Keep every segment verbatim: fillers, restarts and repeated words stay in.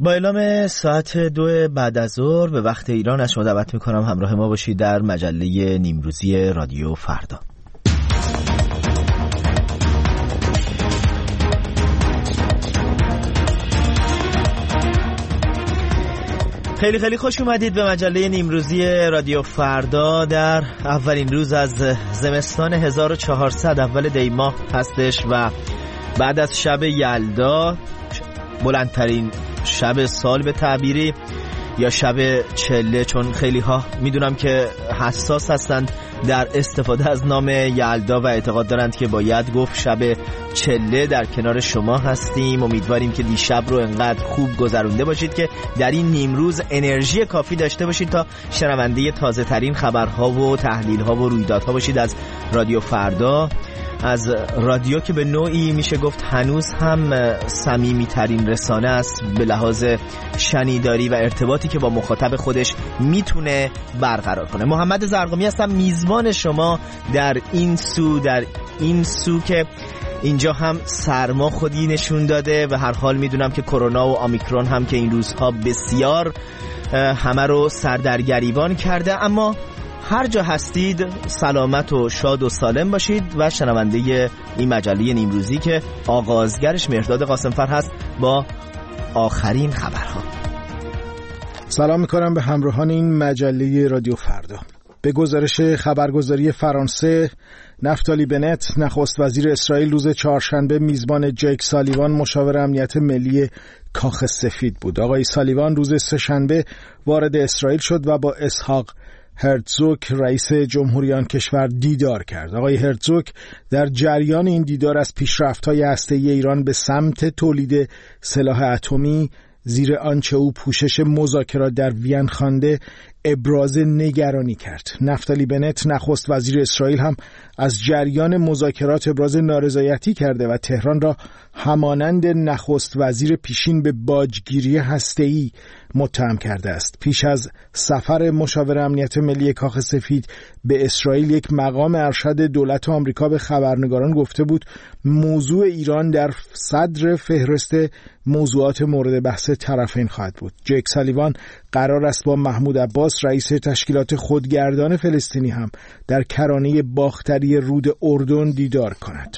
با اعلام ساعت دو بعد از ظهر به وقت ایران از شما دعوت میکنم همراه ما باشید در مجله نیمروزی رادیو فردا. خیلی خیلی خوش اومدید به مجله نیمروزی رادیو فردا. در اولین روز از زمستان هزار و چهارصد اول دی ماه هستش و بعد از شب یلدا، بلندترین شب سال به تعبیری، یا شب چله، چون خیلی ها میدونم که حساس هستند در استفاده از نام یلدا و اعتقاد دارند که باید گفت شب چله. در کنار شما هستیم، امیدواریم که دیشب رو انقدر خوب گذرونده باشید که در این نیمروز انرژی کافی داشته باشید تا شنونده تازه ترین خبرها و تحلیل ها و رویدادها باشید از رادیو فردا، از رادیو که به نوعی میشه گفت هنوز هم صمیمی ترین رسانه است به لحاظ شنیداری و ارتباطی که با مخاطب خودش میتونه برقرار کنه. محمد زرقامی هستم، میزبان شما در این سو در این سو که اینجا هم سرما خودی نشون داده و هر حال میدونم که کرونا و آمیکرون هم که این روزها بسیار همه رو سردرگریبان کرده، اما هر جا هستید سلامت و شاد و سالم باشید و شنونده این مجله نیمروزی که آغازگرش مهرداد قاسمفر هست با آخرین خبرها. سلام میکنم به همراهان این مجله رادیو فردا. به گزارش خبرگزاری فرانسه، نفتالی بنت نخست وزیر اسرائیل روز چهارشنبه میزبان جیک سالیوان مشاور امنیت ملی کاخ سفید بود. آقای سالیوان روز سه‌شنبه وارد اسرائیل شد و با اسحاق هرتزوگ رئیس جمهوری آن کشور دیدار کرد. آقای هرتزوگ در جریان این دیدار از پیشرفت‌های هسته‌ای ایران به سمت تولید سلاح اتمی زیر آنچه او پوشش مذاکرات در وین خوانده ابراز نگرانی کرد. نفتالی بنت نخست وزیر اسرائیل هم از جریان مذاکرات ابراز نارضایتی کرده و تهران را همانند نخست وزیر پیشین به باجگیری هسته‌ای متهم کرده است. پیش از سفر مشاور امنیت ملی کاخ سفید به اسرائیل، یک مقام ارشد دولت آمریکا به خبرنگاران گفته بود موضوع ایران در صدر فهرست موضوعات مورد بحث طرفین خواهد بود. جیک سالیوان قرار است با محمود عباس رئیس تشکیلات خودگردان فلسطینی هم در کرانه باختری رود اردن دیدار کند.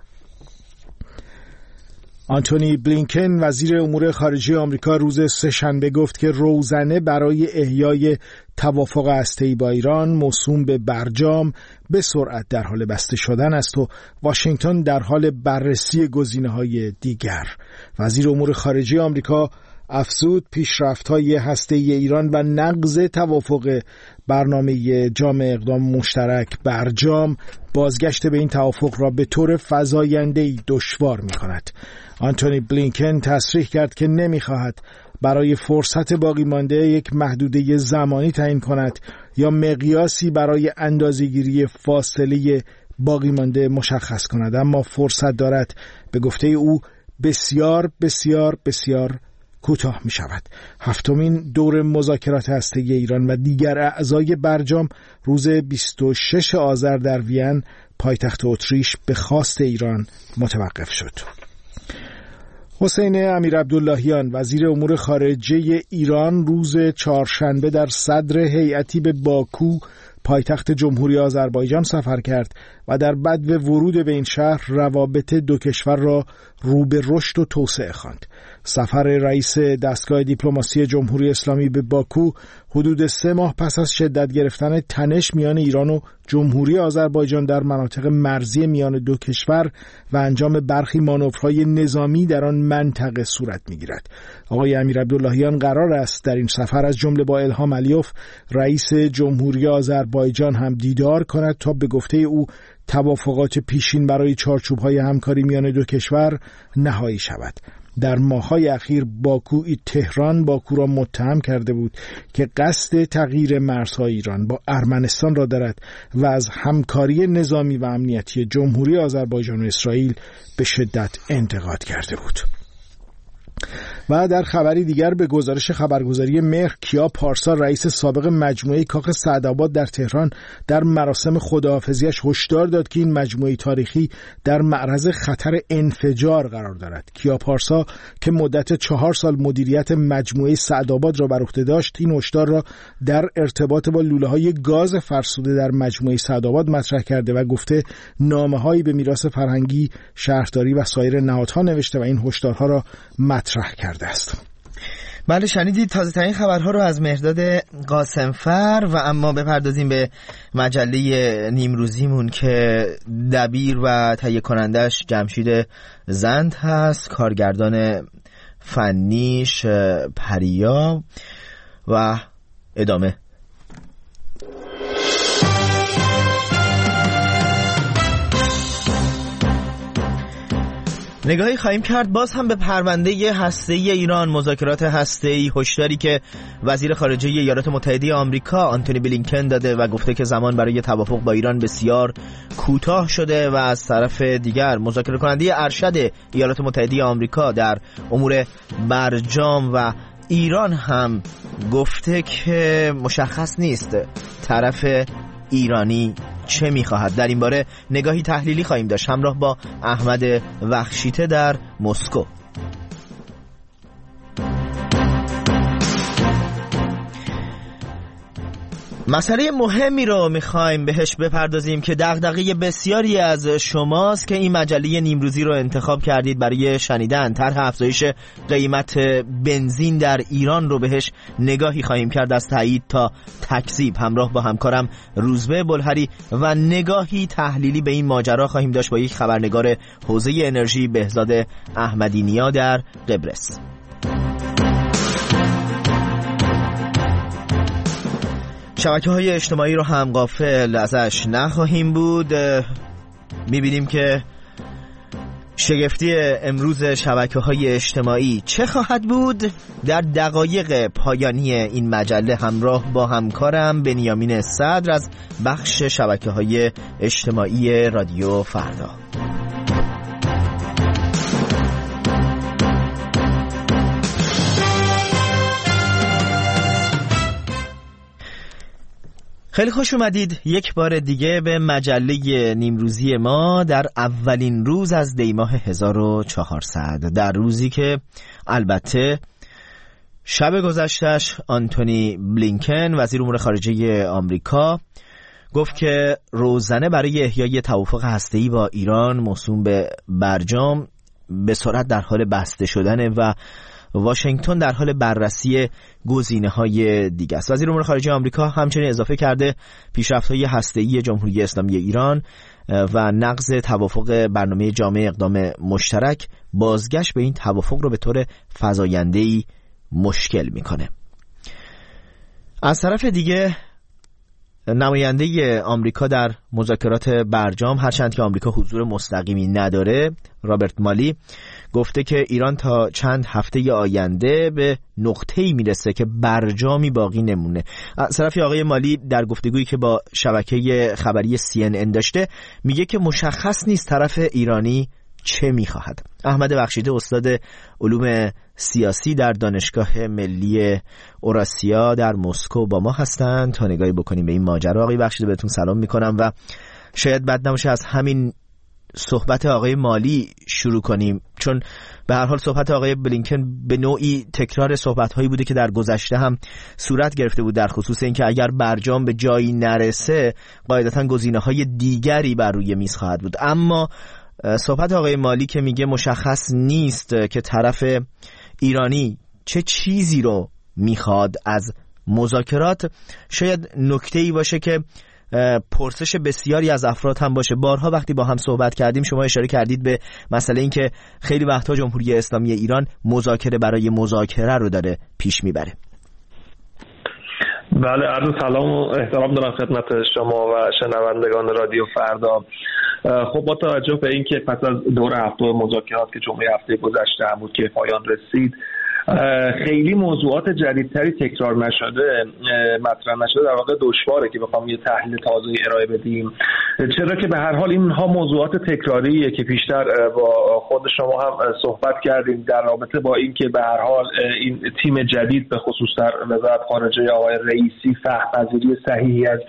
آنتونی بلینکن وزیر امور خارجه آمریکا روز سه‌شنبه گفت که روزنه برای احیای توافق هسته‌ای با ایران موسوم به برجام به سرعت در حال بسته شدن است و واشنگتن در حال بررسی گزینه‌های دیگر. وزیر امور خارجه آمریکا افزود پیشرفت‌های هسته‌ای ایران و نقض توافق برنامه جامع اقدام مشترک برجام بازگشت به این توافق را به طور فزاینده‌ای دشوار می‌کند. آنتونی بلینکن تصریح کرد که نمی‌خواهد برای فرصت باقی مانده یک محدوده زمانی تعیین کند یا مقیاسی برای اندازه‌گیری فاصله باقی مانده مشخص کند، اما فرصت دارد به گفته او بسیار بسیار بسیار کوتاه می شود. هفتمین دور مذاکرات هسته‌ای ایران و دیگر اعضای برجام روز بیست و ششم آذر در وین پایتخت اتریش به خواست ایران متوقف شد. حسین امیرعبداللهیان وزیر امور خارجه ایران روز چهارشنبه در صدر هیئتی به باکو پایتخت جمهوری آذربایجان سفر کرد و در بدو ورود به این شهر روابط دو کشور را رو به رشد و توسعه خواند. سفر رئیس دستگاه دیپلماسی جمهوری اسلامی به باکو حدود سه ماه پس از شدت گرفتن تنش میان ایران و جمهوری آذربایجان در مناطق مرزی میان دو کشور و انجام برخی مانورهای نظامی در آن منطقه صورت می‌گیرد. آقای امیرعبداللهیان قرار است در این سفر از جمله با الهام علیوف رئیس جمهوری آذربایجان هم دیدار کند تا به گفته او توافقات پیشین برای چارچوب‌های همکاری میان دو کشور نهایی شود. در ماه‌های اخیر باکو تهران باکو را متهم کرده بود که قصد تغییر مرزهای ایران با ارمنستان را دارد و از همکاری نظامی و امنیتی جمهوری آذربایجان و اسرائیل به شدت انتقاد کرده بود. و در خبری دیگر به گزارش خبرگزاری مهر، کیا پارسا رئیس سابق مجموعه کاخ سعدآباد در تهران در مراسم خداحافظیش هشدار داد که این مجموعه تاریخی در معرض خطر انفجار قرار دارد. کیا پارسا که مدت چهار سال مدیریت مجموعه سعدآباد را بر عهده داشت، این هشدار را در ارتباط با لوله‌های گاز فرسوده در مجموعه سعدآباد مطرح کرده و گفته نامه‌هایی به میراث فرهنگی، شهرداری و سایر نهادها نوشته و این هشدارها را مطرح کرده است. بله شنیدید تازه ترین خبرها رو از مهرداد قاسمفر. و اما بپردازیم به مجله نیمروزیمون که دبیر و تهیه کنندش جمشید زند هست، کارگردان فنیش پریا و ادامه. نگاهی خواهیم کرد باز هم به پرونده هسته‌ای ایران، مذاکرات هسته‌ای، هشداری که وزیر خارجه ایالات متحده آمریکا آنتونی بلینکن داده و گفته که زمان برای توافق با ایران بسیار کوتاه شده. و از طرف دیگر مذاکره کننده ارشد ایالات متحده آمریکا در امور برجام و ایران هم گفته که مشخص نیست طرف ایرانی چه می‌خواهد. در این باره نگاهی تحلیلی خواهیم داشت همراه با احمد وخشیته در مسکو. مسئله مهمی رو میخوایم بهش بپردازیم که دغدغه بسیاری از شماست که این مجله نیمروزی رو انتخاب کردید برای شنیدن. طرح افزایش قیمت بنزین در ایران رو بهش نگاهی خواهیم کرد از تایید تا تکذیب همراه با همکارم روزبه بلهری و نگاهی تحلیلی به این ماجرا خواهیم داشت با یک خبرنگار حوزه انرژی بهزاد احمدی نیا در قبرس. شبکه‌های اجتماعی رو هم غافل ازش نخواهیم بود. می‌بینیم که شگفتی امروز شبکه‌های اجتماعی چه خواهد بود؟ در دقایق پایانی این مجله همراه با همکارم بنیامین صدر از بخش شبکه‌های اجتماعی رادیو فردا. خیلی خوش اومدید یک بار دیگه به مجله نیمروزی ما در اولین روز از دی ماه هزار و چهارصد، در روزی که البته شب گذشتش آنتونی بلینکن وزیر امور خارجه آمریکا گفت که روزنه برای احیای توافق هسته‌ای با ایران موسوم به برجام به سرعت در حال بسته شدن و واشنگتن در حال بررسی گزینه‌های دیگه است. وزیر امور خارجه آمریکا همچنین اضافه کرده پیشرفت‌های هسته‌ای جمهوری اسلامی ایران و نقض توافق برنامه جامع اقدام مشترک بازگشت به این توافق رو به طور فزاینده‌ای مشکل می‌کنه. از طرف دیگه نماینده آمریکا در مذاکرات برجام، هرچند که آمریکا حضور مستقیمی نداره، رابرت مالی گفته که ایران تا چند هفته آینده به نقطه‌ای میرسه که برجامی باقی نمونه. از طرفی آقای مالی در گفتگویی که با شبکه خبری سی ان ان داشته میگه که مشخص نیست طرف ایرانی چه میخواهد. احمد بخشیده استاد علوم سیاسی در دانشگاه ملی اوراسیا در مسکو با ما هستند تا نگاهی بکنیم به این ماجرا. آقای بخشیده بهتون سلام میکنم و شاید بد نباشه از همین صحبت آقای مالی شروع کنیم، چون به هر حال صحبت آقای بلینکن به نوعی تکرار صحبت‌هایی بوده که در گذشته هم صورت گرفته بود، در خصوص اینکه اگر برجام به جایی نرسه قاعدتاً گزینه‌های دیگری بر روی میز خواهد بود. اما صحبت آقای مالی که میگه مشخص نیست که طرف ایرانی چه چیزی رو میخواد از مذاکرات، شاید نکته‌ای باشه که پرسش بسیاری از افراد هم باشه. بارها وقتی با هم صحبت کردیم شما اشاره کردید به مسئله این که خیلی وقتها جمهوری اسلامی ایران مذاکره برای مذاکره رو داره پیش میبره. بله، عرض سلام و احترام دارم خدمت شما و شنوندگان رادیو فردا. خب با توجه به اینکه پس از دور هفته مذاکرات که جمعه هفته گذشته هم بود که پایان رسید، خیلی موضوعات جدیدتری تکرار نشده مطرح نشده، در واقع دشواره که بخوام یه تحلیل تازه ارائه بدیم، چرا که به هر حال اینها موضوعات تکراریه که پیشتر با خود شما هم صحبت کردیم در رابطه با اینکه به هر حال این تیم جدید به خصوص در وزارت خارجه آقای رئیسی فهم‌پذیری صحیحی از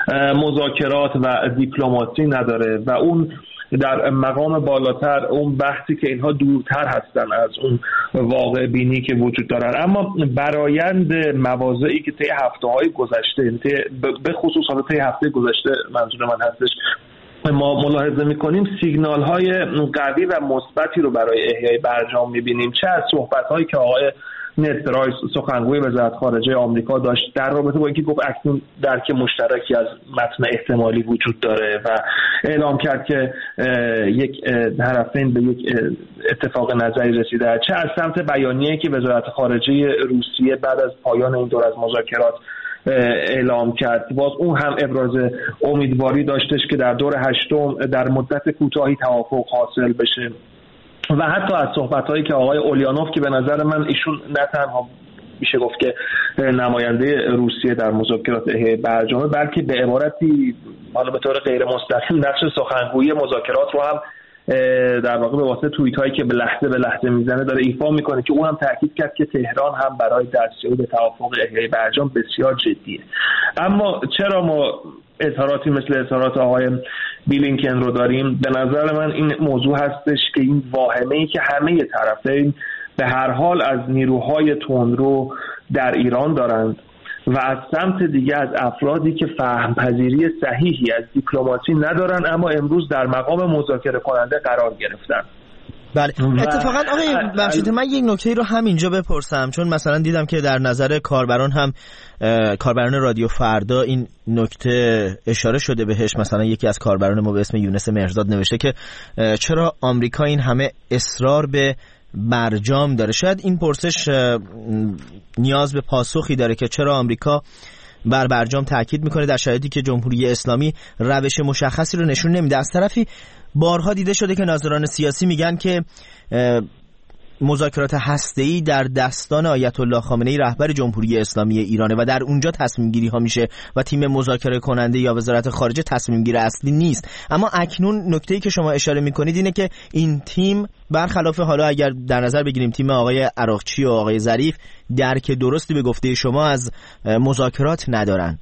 مذاکرات و دیپلماسی نداره و اون در مقام بالاتر اون بحثی که اینها دورتر هستن از اون واقع بینی که وجود دارن. اما برآیند مواضعی که طی هفته‌های گذشته به خصوص حالا طی هفته گذشته منظور من هستش ما ملاحظه می‌کنیم سیگنال‌های قوی و مثبتی رو برای احیای برجام می‌بینیم، چه از صحبت‌هایی که آقای ند پرایس سخنگوی وزارت خارجه آمریکا داشت در رابطه با اینکه گفت اکنون درک مشترکی از متن احتمالی وجود داره و اعلام کرد که یک طرفین به یک اتفاق نظری رسیده، چه از سمت بیانیه‌ای که وزارت خارجه روسیه بعد از پایان این دور از مذاکرات اعلام کرد، باز اون هم ابراز امیدواری داشتش که در دور هشتم در مدت کوتاهی توافق حاصل بشه و حتی از صحبت‌هایی که آقای اولیانوف که به نظر من ایشون نه تنها میشه گفت که نماینده روسیه در مذاکرات احیای برجامه، بلکه به عبارتی حالا به طور غیر مستقیم نقش سخنگوی مذاکرات رو هم در واقع به واسطه توییت هایی که به لحظه به لحظه میزنه داره ایفا میکنه که اون هم تاکید کرد که تهران هم برای دستیابی به توافق احیای برجام بسیار جدیه. اما چرا ما اظهاراتی مثل اظهارات آقای بلینکن رو داریم؟ به نظر من این موضوع هستش که این واهمه‌ای که همه طرفین به هر حال از نیروهای تندرو در ایران دارند و از سمت دیگه از افرادی که فهم‌پذیری صحیحی از دیپلماسی ندارن اما امروز در مقام مذاکره کننده قرار گرفتن. بله اتفاقا آقای بخشید من یک نکته رو هم اینجا بپرسم، چون مثلا دیدم که در نظر کاربران هم کاربران رادیو فردا این نکته اشاره شده بهش. مثلا یکی از کاربران ما به اسم یونس مهرزاد نوشته که چرا آمریکا این همه اصرار به برجام داره. شاید این پرسش نیاز به پاسخی داره که چرا آمریکا بر برجام تاکید میکنه در شرایطی که جمهوری اسلامی روش مشخصی رو نشون نمیده. از طرفی بارها دیده شده که ناظران سیاسی میگن که مذاکرات هسته‌ای در دستان آیت الله خامنه‌ای رهبر جمهوری اسلامی ایرانه و در اونجا تصمیم گیری ها میشه و تیم مذاکره کننده یا وزارت خارجه تصمیم گیر اصلی نیست. اما اکنون نکته‌ای که شما اشاره میکنید اینه که این تیم برخلاف حالا اگر در نظر بگیریم تیم آقای عراقچی و آقای ظریف درک درستی به گفته شما از مذاکرات ندارن.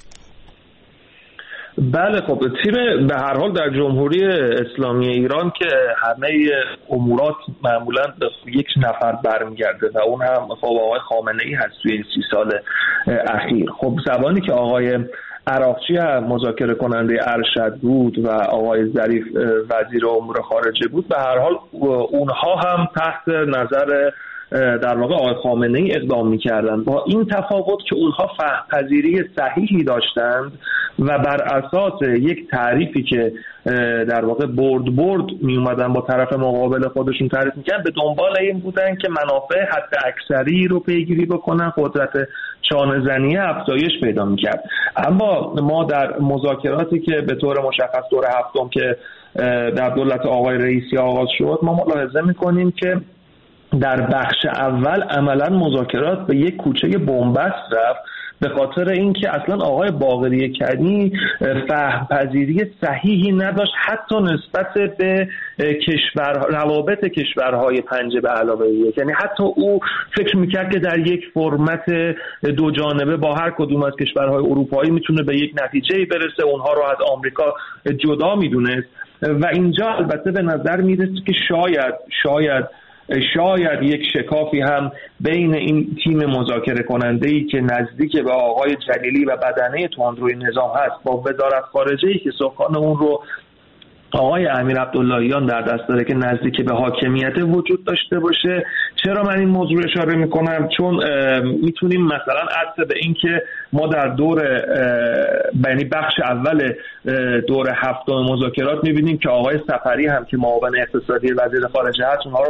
بله خب تیم به هر حال در جمهوری اسلامی ایران که همه امورات معمولا به یک نفر برمیگرده و اون هم خب آقای خامنه‌ای هست توی این سی سال اخیر. خب زمانی که آقای عراقچی هم مذاکره کننده ارشد بود و آقای ظریف وزیر امور خارجه بود، به هر حال اونها هم تحت نظر در واقع آقای خامنه‌ای اقدام می‌کردند، با این تفاوت که اونها فهم‌پذیری صحیحی داشتند و بر اساس یک تعریفی که در واقع برد برد می اومدن با طرف مقابل خودشون تعریف می‌کردن، به دنبال این بودن که منافع حد اکثری رو پیگیری بکنن، قدرت چانه‌زنی افزایش پیدا می‌کرد. اما ما در مذاکراتی که به طور مشخص دور هفتم که در دولت آقای رئیسی آغاز شد، ما ملاحظه می‌کنیم که در بخش اول عملا مذاکرات به یک کوچه بنبست رفت به خاطر اینکه اصلا آقای باقری کنی فهم‌پذیری صحیحی نداشت حتی نسبت به کشور روابط کشورهای پنجه به علاوه یک، یعنی حتی او فکر میکرد که در یک فرمت دو جانبه با هر کدوم از کشورهای اروپایی میتونه به یک نتیجه‌ای برسه، اونها رو از آمریکا جدا میدونست و اینجا البته به نظر میرسه که شاید شاید شاید یک شکافی هم بین این تیم مذاکره کننده‌ای که نزدیک به آقای جلیلی و بدنه تندروی نظام هست با وزارت خارجه‌ای که سکان اون رو آقای امیر عبداللهیان در دست داره که نزدیک به حاکمیت وجود داشته باشه. چرا من این موضوع اشاره میکنم؟ چون میتونیم مثلا عطف به این که ما در دور یعنی بخش اول دور هفتم مذاکرات میبینیم که آقای سفری هم که معاون اقتصادی وزیر خارجه هست اونها رو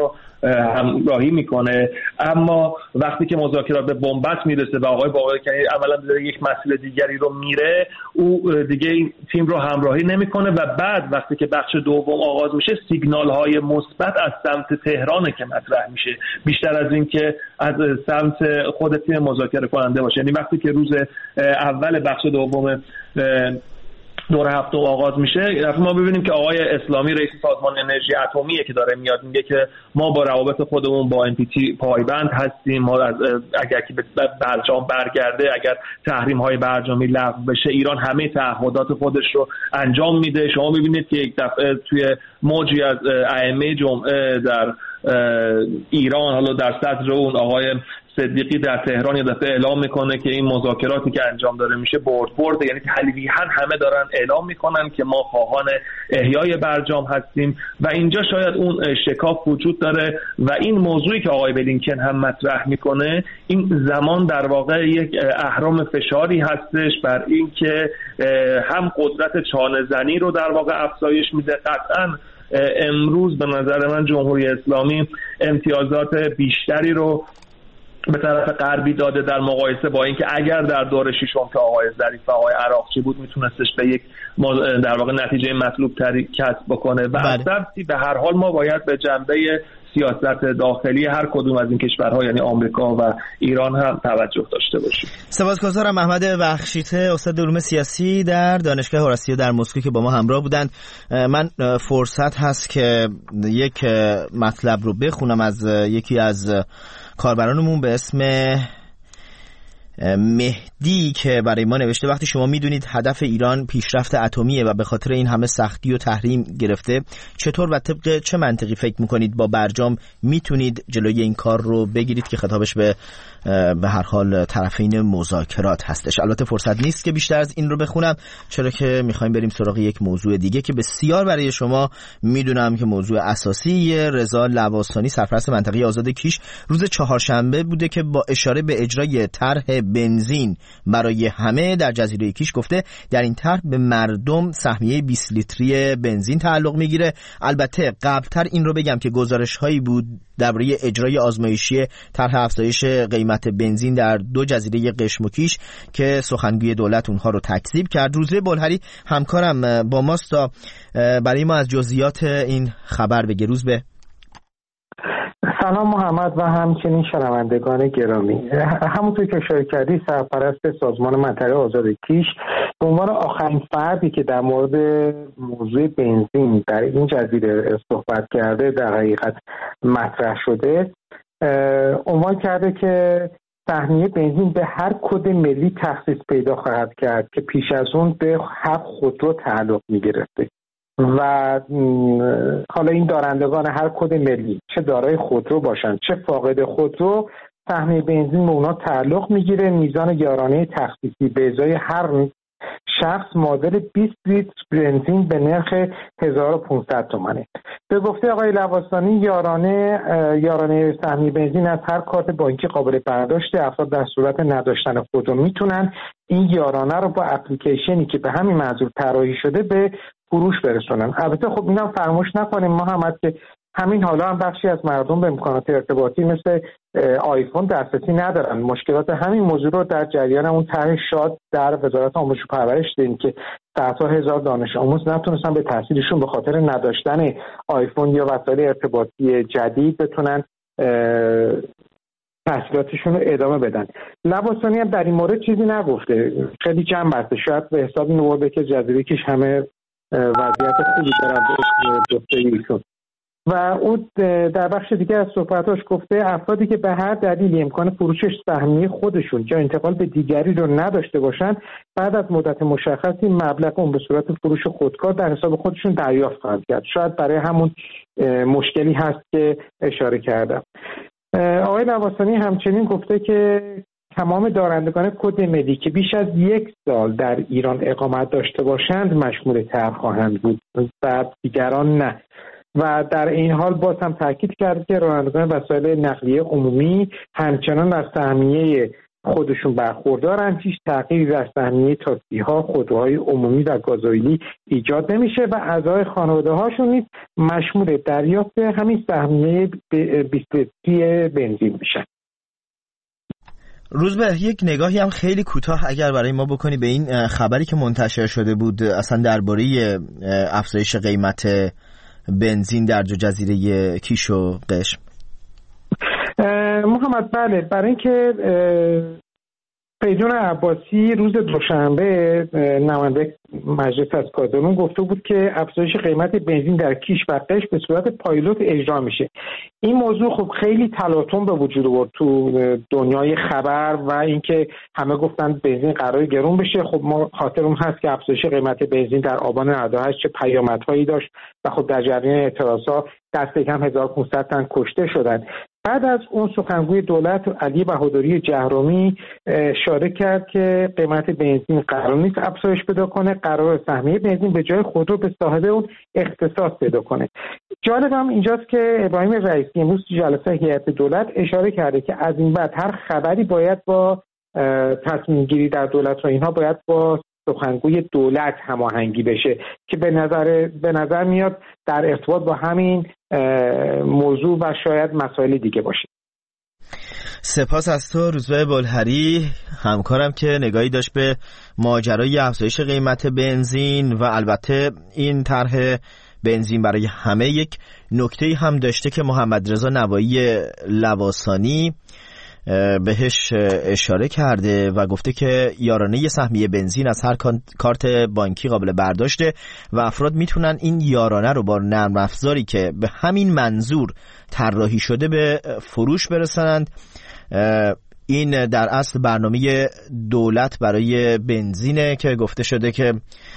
همراهی میکنه. اما وقتی که مذاکرات به بنبست میرسه و آقای باقری کنی عملا داره یک مسیر دیگری رو میره، او دیگه این تیم رو همراهی نمیکنه و بعد وقتی که بخش دوم آغاز میشه سیگنال های مثبت از سمت تهرانه که مطرح میشه، بیشتر از این که از سمت خود تیم مذاکره کننده باشه. یعنی وقتی که روز اول بخش دوم دور هفته آغاز میشه، ما ببینیم که آقای اسلامی رئیس سازمان انرژی اتمیه که داره میاد میگه که ما با روابط خودمون با ام پی تی پایبند هستیم، ما از اگر که به برجام برگرده، اگر تحریم های برجامی لغو بشه، ایران همه تعهدات خودش رو انجام میده. شما میبینید که یک دفعه توی موجی از ائمه جمعه در ایران، حالا در صدر اون آقای صدیقی در تهران یه دفعه اعلام میکنه که این مذاکراتی که انجام داره میشه برد برده، یعنی تلویحاً همه دارن اعلام میکنن که ما خواهان احیای برجام هستیم و اینجا شاید اون شکاف وجود داره و این موضوعی که آقای بلینکن هم مطرح میکنه این زمان در واقع یک اهرم فشاری هستش بر این که هم قدرت چانه زنی رو در واقع افزایش میده. قطعاً امروز به نظر من جمهوری اسلامی امتیازات بیشتری رو به طرف غربی داده در مقایسه با اینکه اگر در دور ششم که آقای ظریف و آقای عراقچی بود میتونستش به یک در واقع نتیجه مطلوب تری کسب بکنه و از طرفی به هر حال ما باید به جنبه سیاست داخلی هر کدوم از این کشورها یعنی آمریکا و ایران هم توجه داشته باشیم. سپاسگزارم محمد بخشیته، استاد علوم سیاسی در دانشگاه هوراسیو در مسکو که با ما همراه بودند. من فرصت هست که یک مطلب رو بخونم از یکی از کاربرانمون به اسم مهدی که برای ما نوشته وقتی شما میدونید هدف ایران پیشرفت اتمیه و به خاطر این همه سختی و تحریم گرفته، چطور و طبق چه منطقی فکر میکنید با برجام میتونید جلوی این کار رو بگیرید که خطابش به به هر حال طرفین مذاکرات هستش. البته فرصت نیست که بیشتر از این رو بخونم، چرا که میخوایم بریم سراغ یک موضوع دیگه که بسیار برای شما میدونم که موضوع اساسی. رضا لواسانی سرپرست منطقه آزاد کیش روز چهارشنبه بوده که با اشاره به اجرای طرح بنزین برای همه در جزیره کیش گفته در این طرح به مردم سهمیه بیست لیتری بنزین تعلق میگیره. البته قبلتر این رو بگم که گزارش هایی بود درباره اجرای آزمایشی طرح افزایش قیمت بنزین در دو جزیره قشم و کیش که سخنگوی دولت اونها رو تکذیب کرد. روزبه بلهری همکارم با ماست تا برای ما از جزئیات این خبر بگه. روزبه. سلام محمد و همچنین شنوندگان گرامی. همونطور که اشاره کردی سرپرست سازمان منطقه آزاد کیش به عنوان آخرین فردی که در مورد موضوع بنزین در این جزیره صحبت کرده در حقیقت مطرح شده، عنوان کرده که سهمیه بنزین به هر کد ملی تخصیص پیدا خواهد کرد که پیش از اون به هر خودرو تعلق می‌گرفته و حالا این دارندگان هر کد ملی چه دارای خودرو باشن چه فاقد خودرو، سهمیه بنزین به اونا تعلق میگیره. میزان یارانه تخصیصی به ازای هر شخص معادل بیست لیتر بنزین به نرخ هزار و پانصد تومانه. به گفته آقای لواسانی یارانه یارانه سهمیه بنزین از هر کارت بانکی قابل برداشت، افراد در صورت نداشتن خودرو میتونن این یارانه رو با اپلیکیشنی که به همین منظور طراحی شده به فروش برسونن. البته خب اینم فراموش نکنیم محمد که همین حالا هم بخشی از مردم به امکانات ارتباطی مثل آیفون دسترسی ندارن. مشکلات همین موضوع رو در جریان اون طرح شاد در وزارت آموزش و پرورش دیدیم که صدها هزار دانش آموز نتونستن به تحصیلشون به خاطر نداشتن آیفون یا وسایل ارتباطی جدید بتونن تحصیلاتشون رو ادامه بدن. لواسانی هم در این مورد چیزی نگفته، خیلی جمع بسته، شاید به حساب این آورده که جزیره کیش همه وضعیت خوبی دارن گفته ایشون. و او در بخش دیگه از صحبتاش گفته افرادی که به هر دلیلی امکان فروشش سهمیه خودشون یا انتقال به دیگری رو نداشته باشن بعد از مدت مشخصی مبلغ اون به صورت فروش خودکار در حساب خودشون دریافت خواهند کرد. شاید برای همون مشکلی هست که اشاره کردم. آقای لواسانی همچنین گفته که تمام دارندگان کد ملی که بیش از یک سال در ایران اقامت داشته باشند مشمول طرح خواهند بود و دیگران نه. و در این حال باز هم تاکید کرد که رانندگان وسایل نقلیه عمومی همچنان از سهمیه خودشون برخوردارن، هیچ تغییری در سهمیه تاکسی‌ها، خودروهای عمومی و گازوئیلی ایجاد نمیشه و اعضای خانواده هاشون نیز مشمول دریافت همین سهمیه بیست لیتری بنزین میشن. روزبه، یک نگاهی هم خیلی کوتاه اگر برای ما بکنی به این خبری که منتشر شده بود اصلا درباره افزایش قیمت بنزین در دو جزیره کیش و قشم. محمد بله، برای اینکه فریدون عباسی روز دوشنبه نماینده مجلس از کادرون گفته بود که افزایش قیمت بنزین در کیش و قشم به صورت پایلوت اجرا میشه. این موضوع خب خیلی تلاطم به وجود آورد تو دنیای خبر و اینکه همه گفتن بنزین قرار گرون بشه. خب ما خاطرمون هست که افزایش قیمت بنزین در آبان نود و هشت چه پیامدهایی داشت و خب در جریان اعتراضها دست کم هزار و پانصد تن کشته شدند. بعد از اون سخنگوی دولت علی بهادری جهرومی اشاره کرد که قیمت بنزین قرار نیست افزایش پیدا کنه، قرار سهمیه بنزین به جای خودرو به صاحب اون اختصاص پیدا کنه. جالب هم اینجاست که ابراهیم رئیسی امروز تو جلسه هیئت دولت اشاره کرده که از این بعد هر خبری باید با تصمیم گیری در دولت و اینها باید با سخنگوی دولت هماهنگی بشه که به نظر به نظر میاد در ارتباط با همین موضوع و شاید مسائل دیگه باشه. سپاس از تو روزبه بلهری، همکارم که نگاهی داشت به ماجرای افزایش قیمت بنزین و البته این طرح بنزین برای همه. یک نکته‌ای هم داشته که محمد رضا نوایی لواسانی بهش اشاره کرده و گفته که یارانه سهمیه بنزین از هر کارت بانکی قابل برداشته و افراد میتونن این یارانه رو با نرم افزاری که به همین منظور طراحی شده به فروش برسانند. این در اصل برنامه دولت برای بنزینه که گفته شده که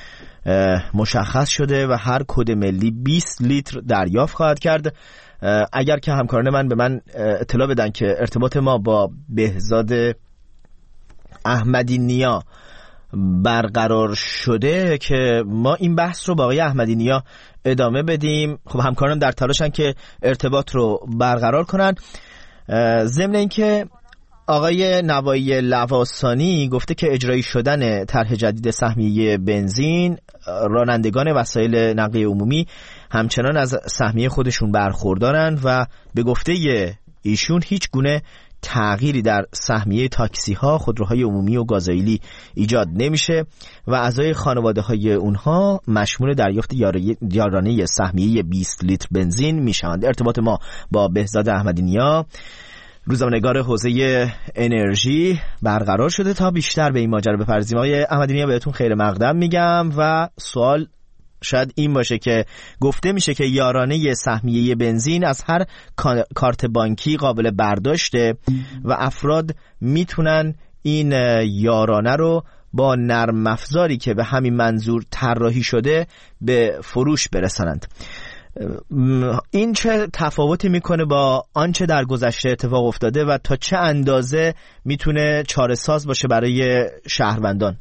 مشخص شده و هر کد ملی بیست لیتر دریافت خواهد کرد. اگر که همکاران من به من اطلاع بدن که ارتباط ما با بهزاد احمدی نیا برقرار شده که ما این بحث رو با آقای احمدی نیا ادامه بدیم. خب همکاران در تلاشن که ارتباط رو برقرار کنن. ضمن اینکه آقای نوایی لواسانی گفته که اجرایی شدن طرح جدید سهمیه بنزین رانندگان وسایل نقلیه عمومی همچنان از سهمیه خودشون برخوردارن و به گفته ایشون هیچ گونه تغییری در سهمیه تاکسی ها، خودروهای عمومی و گازوئیلی ایجاد نمیشه و اعضای خانواده های اونها مشمول دریافت یارانه سهمیه بیست لیتر بنزین میشوند. ارتباط ما با بهزاد احمدی نیا، روزنامه‌نگار حوزه انرژی، برقرار شده تا بیشتر به این ماجرا بپردازیم. آقای احمدی نیا بهتون خیر مقدم میگم و سوال شاید این باشه که گفته میشه که یارانه سهمیه بنزین از هر کارت بانکی قابل برداشته و افراد میتونن این یارانه رو با نرم افزاری که به همین منظور طراحی شده به فروش برسانند. این چه تفاوتی میکنه با آنچه در گذشته اتفاق افتاده و تا چه اندازه میتونه چاره‌ساز باشه برای شهروندان؟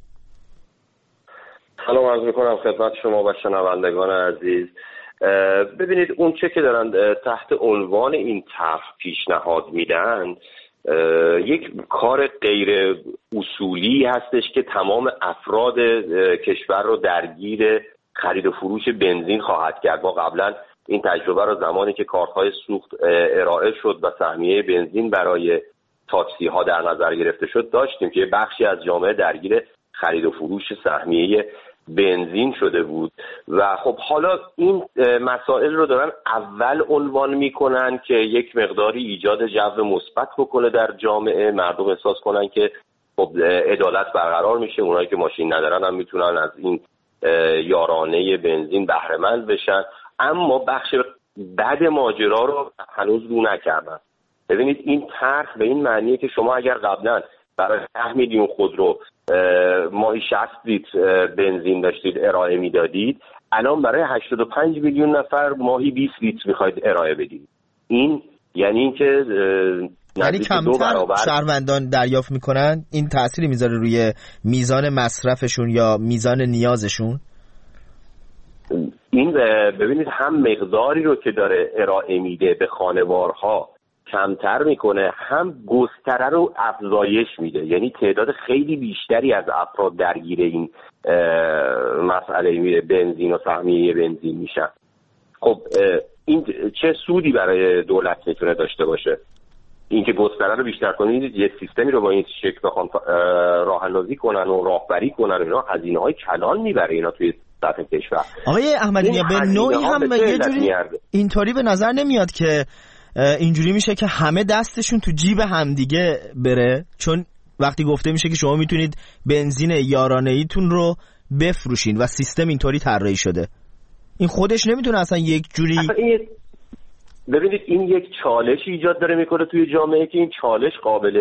سلام عرض میکنم خدمت شما و شنوندگان عزیز. ببینید اون چه که دارن تحت عنوان این طرح پیشنهاد میدن یک کار غیر اصولی هستش که تمام افراد کشور رو درگیر خرید و فروش بنزین خواهد کرد. ما قبلا این تجربه رو زمانی که کارت‌های سوخت ارائه شد و سهمیه بنزین برای تاکسی ها در نظر گرفته شد داشتیم که بخشی از جامعه درگیر خرید و فروش سهمیه بنزین شده بود و خب حالا این مسائل رو دارن اول عنوان میکنن که یک مقداری ایجاد جو مثبت بکنه در جامعه، مردم احساس کنن که خب عدالت برقرار میشه، اونایی که ماشین ندارن هم میتونن از این یارانه بنزین بهره مند بشن. اما بخش بعد ماجرا رو هنوز رو نکردن. ببینید این طرح به این معنیه که شما اگر قبلا برای ده میلیون خودرو ماهی شصت لیتر بنزین داشتید ارائه میدادید، الان برای هشتاد و پنج میلیون نفر ماهی بیست لیتر میخواید ارائه بدید. این یعنی اینکه یعنی کمتر شهروندان دریافت میکنن. این تأثیری میذاره روی میزان مصرفشون یا میزان نیازشون؟ این ببینید هم مقداری رو که داره ارائه میده به خانوارها کمتر میکنه، هم گستره رو افزایش میده. یعنی تعداد خیلی بیشتری از افراد درگیر این مسئله بنزین و سهمیه بنزین میشن. خب این چه سودی برای دولت میتونه داشته باشه؟ اینکه گستره رو بیشتر کنید، یه سیستمی رو با این شکل بخوان راه اندازی کنن و راهبری کنن، اینا هزینه‌های کلان میبره اینا توی سطح کشور. آقای احمدی نیا به نوعی هم یه جوری اینطوری به نظر نمیاد که اینجوری میشه که همه دستشون تو جیب همدیگه بره؟ چون وقتی گفته میشه که شما میتونید بنزین یارانه ایتون رو بفروشین و سیستم اینطوری طراحی شده، این خودش نمیتونه اصلا یک جوری اصلا این... ببینید این یک چالش ایجاد داره میکنه توی جامعه که این چالش قابل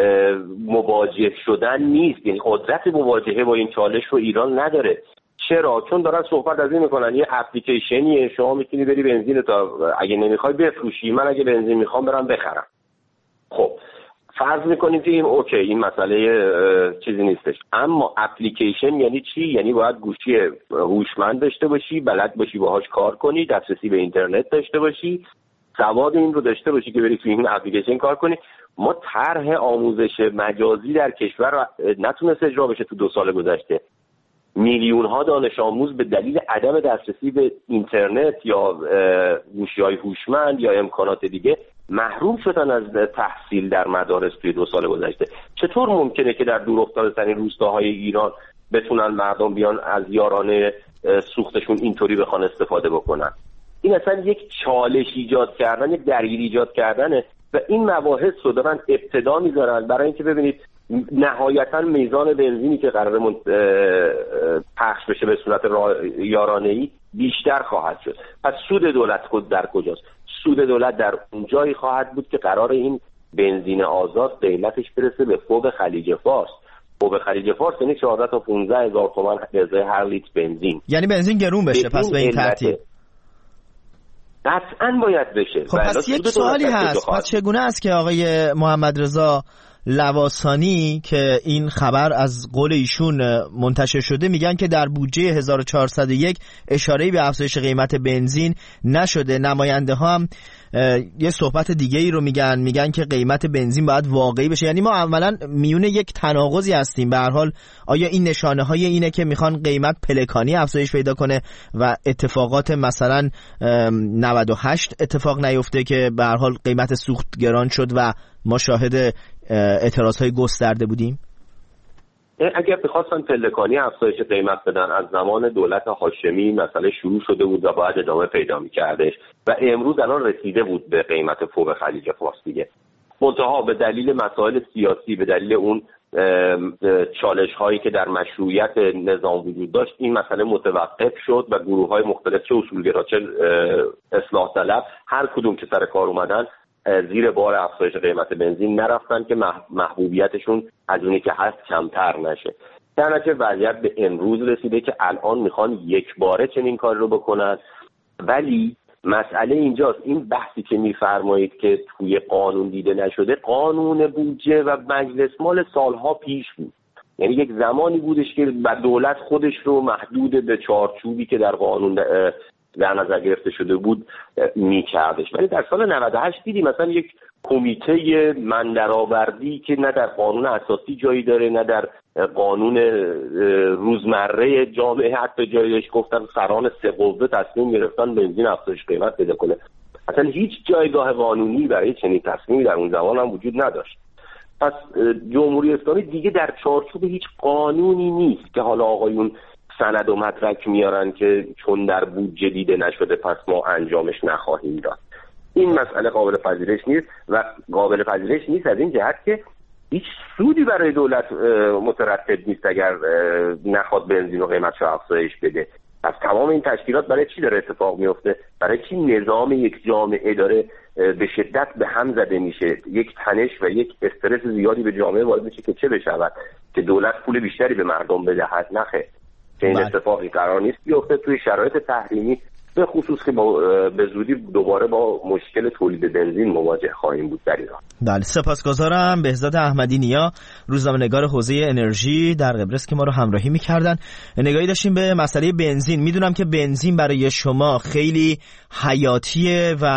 مواجه شدن نیست. یعنی قدرت مواجهه با این چالش رو ایران نداره. چرا؟ چون دارن صحبت از این میکنن یه اپلیکیشنیه، شما میتونی بری بنزین تا اگه نمیخوای بفروشی، من اگه بنزین میخوام برم بخرم. خب فرض میکنیم که این اوکی، این مسئله چیزی نیستش. اما اپلیکیشن یعنی چی؟ یعنی باید گوشی هوشمند داشته باشی، بلد باشی باهاش کار کنی، دسترسی به اینترنت داشته باشی، سواد این رو داشته باشی که بری توی این اپلیکیشن کار کنی. ما طرح آموزش مجازی در کشور نتونست اجرا بشه تو دو سال گذشته. میلیون ها دانش آموز به دلیل عدم دسترسی به اینترنت یا گوشی‌های هوشمند یا امکانات دیگه محروم شدن از تحصیل در مدارس توی دو سال گذشته. چطور ممکنه که در دورافتاده‌ترین روستاهای ایران بتونن مردم بیان از یارانه سوختشون اینطوری بخوان استفاده بکنن؟ این اصلا یک چالش ایجاد کردن، یک درگیری ایجاد کردنه و این مباحث رو دارن ابتدا میذارن برای اینکه ببینید نهایتا میزان بنزینی که قراره پخش بشه به صورت یارانه‌ای بیشتر خواهد شد. پس سود دولت خود در کجاست؟ سود دولت در اون جایی خواهد بود که قرار این بنزین آزاد قیمتش برسه به فوق خلیج فارس. فوق خلیج فارس یعنی چهارده تا پانزده هزار تومان ازای هر لیتر بنزین. یعنی بنزین گرون بشه پس به این ترتیب. قطعاً باید بشه. خب پس یک سوالی هست، پس چگونه است که آقای محمد رضا لواسانی که این خبر از قول ایشون منتشر شده میگن که در بودجه هزار و چهارصد و یک اشاره‌ای به افزایش قیمت بنزین نشده، نماینده ها هم یه صحبت دیگه ای رو میگن، میگن که قیمت بنزین باید واقعی بشه. یعنی ما عملاً میونه یک تناقضی هستیم. به هر حال آیا این نشانه های اینه که میخوان قیمت پلکانی افزایش پیدا کنه و اتفاقات مثلا نود و هشت اتفاق نیفته که به هر حال قیمت سوخت گران شد و ما شاهد اعتراضهای گسترده بودیم؟ اگر بخواستن پلکانی افزایش قیمت بدن از زمان دولت هاشمی مسئله شروع شده بود و باید ادامه پیدا می‌کردش و امروز الان رسیده بود به قیمت فوق خلیج فارس دیگه. منتها به دلیل مسائل سیاسی، به دلیل اون چالش هایی که در مشروعیت نظام وجود داشت، این مسئله متوقف شد و گروه های مختلف چه اصولگرا چه اصلاح طلب هر کدوم که سر کار اومدن زیر بار افزایش قیمت بنزین نرفتن که محبوبیتشون از اونی که هست کمتر نشه. در نتیجه وضعیت به امروز رسیده که الان میخوان یک باره چنین کار رو بکنن. ولی مسئله اینجاست، این بحثی که میفرمایید که توی قانون دیده نشده، قانون بودجه و مجلس مال سالها پیش بود. یعنی یک زمانی بودش که دولت خودش رو محدود به چارچوبی که در قانون در نظر گرفته شده بود میکردش. ولی در سال نود و هشت دیدیم مثلا یک کمیته مندرآوردی که نه در قانون اساسی جایی داره نه در قانون روزمره جامعه حتی جایی داشت، گفتن سران سه قوه تصمیم گرفتن بنزین افزایش قیمت پیدا کنه. اصلا هیچ جایگاه قانونی برای چنین تصمیمی در اون زمان هم وجود نداشت. پس جمهوری اسلامی دیگه در چارچوب هیچ قانونی نیست که حالا آقایون سند و مدرک میارن که چون در بودجه دیده نشده پس ما انجامش نخواهیم داد. این مسئله قابل پذیرش نیست و قابل پذیرش نیست از این جهت که هیچ سودی برای دولت مترتب نیست اگر نخواد بنزین و قیمتش افزایش بده. از تمام این تشکیلات برای چی داره اتفاق میفته؟ برای چی نظام یک جامعه داره به شدت به هم زده میشه؟ یک تنش و یک استرس زیادی به جامعه وارد میشه که چه بشود؟ که دولت پول بیشتری به مردم بدهد؟ نخیر. که این اتفاقی قرار نیست بیفته توی شرایط تحریمی، به خصوص که با به زودی دوباره با مشکل تولید بنزین مواجه خواهیم بود در ایران. بله، سپاسگزارم. بهزاد احمدی نیا، روزنامه‌نگار حوزه انرژی در قبرس که ما رو همراهی می‌کردن. نگاهی داشتیم به مسئله بنزین. میدونم که بنزین برای شما خیلی حیاتیه و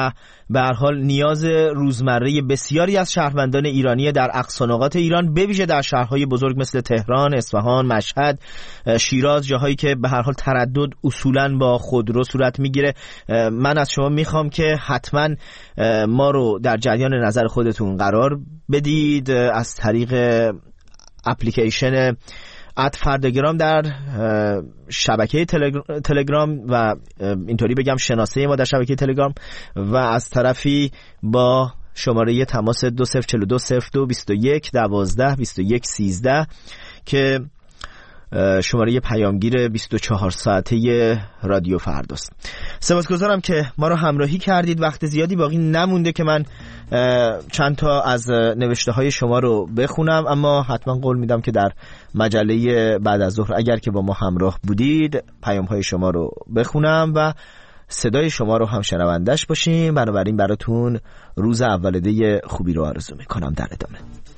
به هر حال نیاز روزمره بسیاری از شهروندان ایرانی در اقصا نقاط ایران، به ویژه در شهرهای بزرگ مثل تهران، اصفهان، مشهد، شیراز، جاهایی که به هر حال تردد اصولاً با خودرو صورت میگیره. من از شما میخوام که حتما ما رو در جریان نظر خودتون قرار بدید از طریق اپلیکیشن ات فرداگرام در شبکه تلگرام و اینطوری بگم شناسه ما در شبکه تلگرام، و از طرفی با شماره تماس دو صفر چهار دو صفر دو بیست و یک دوازده بیست و یک سیزده که شماره پیامگیر بیست و چهار ساعته رادیو فرداست. سپاسگزارم که ما رو همراهی کردید. وقت زیادی باقی نمونده که من چند تا از نوشته های شما رو بخونم، اما حتما قول میدم که در مجله بعد از ظهر اگر که با ما همراه بودید پیام های شما رو بخونم و صدای شما رو هم شنوندش باشیم. بنابراین براتون روز اولده خوبی رو آرزو میکنم. در ادامه